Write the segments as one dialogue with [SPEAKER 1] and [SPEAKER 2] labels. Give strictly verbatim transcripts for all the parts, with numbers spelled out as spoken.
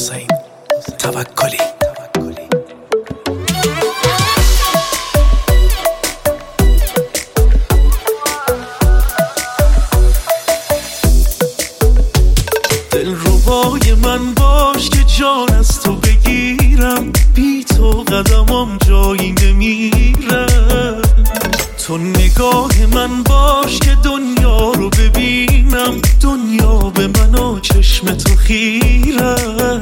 [SPEAKER 1] حسین توکلی. دلربای من باش که جان از تو بگیرم، بی تو قدمم جایی نمیره. تو نگاه من باش که دنیا رو ببینم، دنیا به من و چشم تو خیره.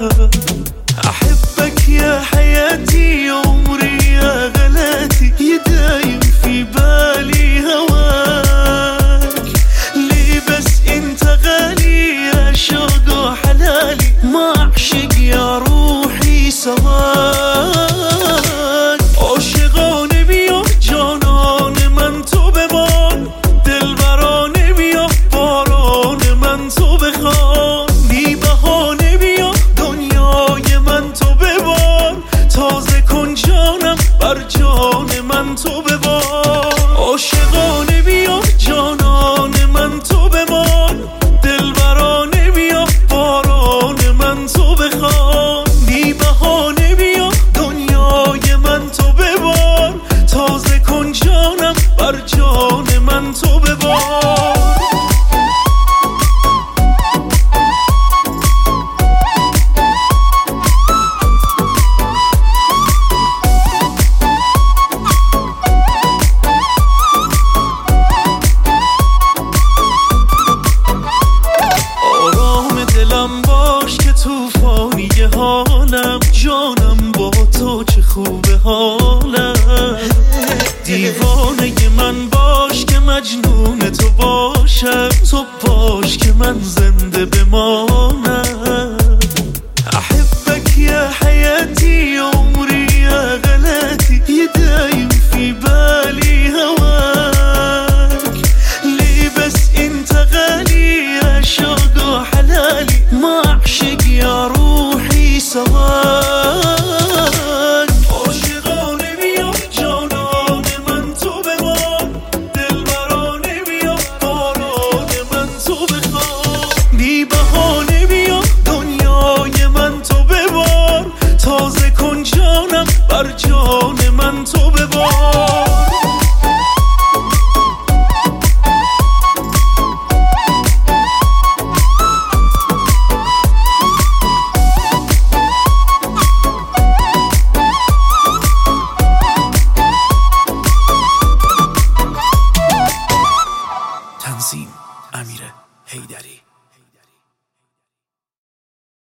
[SPEAKER 1] احبك يا حياتي عمري يا غلاتي، يدايم في بالي هواك. ليه بس انت غالي يا شوق وحلالي، ما اعشق يا روحي سواك. عاشقانه بیا جانان من تو بمان، دلبرانه بیا باران من تو بخوان. بی بهانه بیا دنیای من تو ببان، تازه کن جانم بر جان من تو ببان. عاشقانه بیا جانان من تو بمان، دلبرانه بیا باران من تو بخوان. بی بهانه بیا دنیای من تو ببان، تازه کن جانم بر جان من تو ببان. دلم باش که توفانی حالم، جانم با تو چه خوبه حالم. دیوانه من باش که مجنون تو باشم، تو باش که من زنده بمانم. احبك يا حياتي عمري يا غلاتي، يدايم في بالي هواك. ليه بس انت غالي يا شوق وحلالي، ما اعشق يا روحي سواك. عاشقانه بیا جانان من تو بمان، دلبرانه بیا باران من تو بخوان. بی بهانه بیا دنیای من تو ببار، تازه کن جانم بر جان من تو ببار. تنظیم: امیر حیدری.